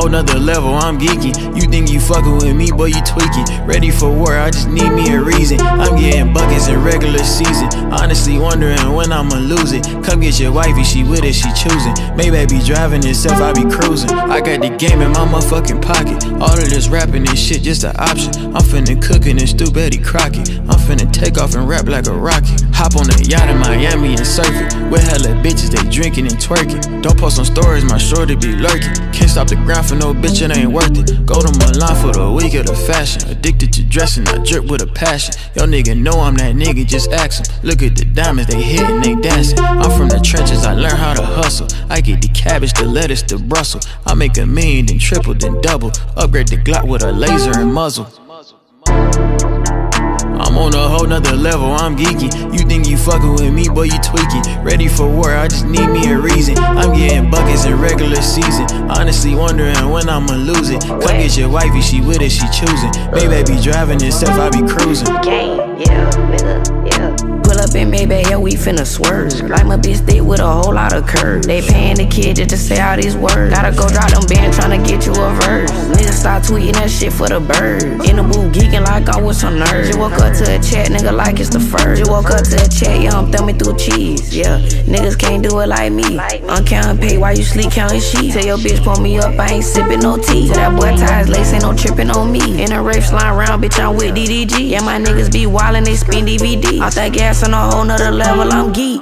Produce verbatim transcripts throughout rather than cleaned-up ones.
whole nother level, I'm geeky. You think you fucking with me, boy, you tweaking. Ready for war, I just need me a reason. I'm getting buckets in regular season. Honestly wondering when I'ma lose it. Come get your wifey, she with it, she choosing. Maybe I be driving itself, I be cruising. I got the game in my motherfucking pocket. All of this rapping and shit just an option. I'm finna cookin' and stew Betty Crockett. I'm finna take off and rap like a rocket. Hop on a yacht in Miami and surf it. With hella bitches, they drinking and twerking. Don't post on stories, my shorty be lurking. Can't stop the grind for no bitch, it ain't worth it. Go to Milan for the week of the fashion. Addicted to dressing, I drip with a passion. Yo nigga know I'm that nigga, just ask him. Look at the diamonds, they hitting, they dancing. I'm from the trenches, I learn how to hustle. I get the cabbage, the lettuce, the Brussels. I make a million, then triple, then double. Upgrade the Glock with a laser and muzzle. I'm on a whole nother level, I'm geeky. You think you fucking with me, boy, you tweaking. Ready for war, I just need me a reason. I'm getting buckets in regular season. Honestly wondering when I'ma lose it. Come get your wifey, she with it, she choosing. Maybe I be driving itself, I be cruising. Gang, yeah, nigga, yeah. Pull up in Maybach, yeah, we finna swerve. Like my bitch thick with a whole lot of curve. They paying the kid just to say all these words. Gotta go drop them bands tryna get you a verse. Niggas start tweeting that shit for the birds. In the booth geeking like I'm with some nerds. Just woke up to a chat, nigga, like it's the first. Just woke up to a chat, yeah, I'm thumbing through cheese. Yeah, niggas can't do it like me. I'm counting pay while you sleep counting sheets. Tell your bitch pull me up, I ain't sipping no tea. Tell that boy ties lace, ain't no tripping on me. In a rape slime round, bitch, I'm with D D G. Yeah, my niggas be wildin', they spin D V D. Off that gas on a whole nother level, I'm geek.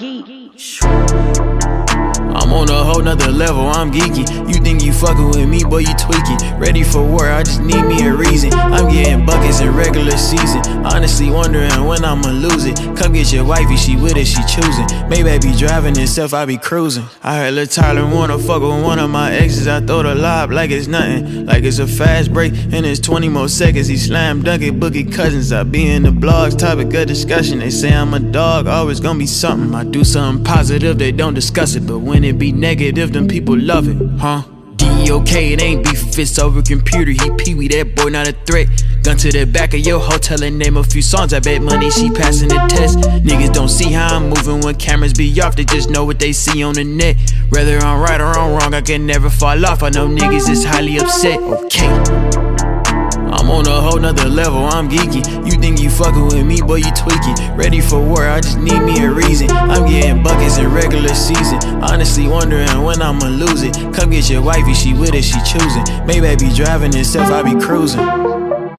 I'm on a whole nother level, I'm geeky. You think you fucking with me, boy, you tweaking. Ready for war, I just need me a reason. I'm getting buckets in regular season. Honestly wondering when I'ma lose it. Come get your wifey, she with it, she choosing. Maybe I be driving itself, I be cruising. I heard Lil Tyler wanna fuck with one of my exes. I throw the lob like it's nothing, like it's a fast break. And it's twenty more seconds, he slam dunk it, Boogie Cousins. I be in the blogs, topic of discussion. They say I'm a dog, always gonna be something. I do something positive, they don't discuss it. But when it be negative, them people love it, huh? D O K, it ain't beef, it's over computer. He pee-wee, that boy not a threat. Gun to the back of your hotel and name a few songs. I bet money she passing the test. Niggas don't see how I'm moving when cameras be off. They just know what they see on the net. Whether I'm right or I'm wrong, I can never fall off. I know niggas is highly upset, okay. I'm on a whole nother level, I'm geeky. You think you fucking with me, boy, you tweaking. Ready for war, I just need me a reason. I'm getting buckets in regular season. Honestly wondering when I'ma lose it. Come get your wifey, she with it, she choosing. Maybe I be driving itself, I be cruising.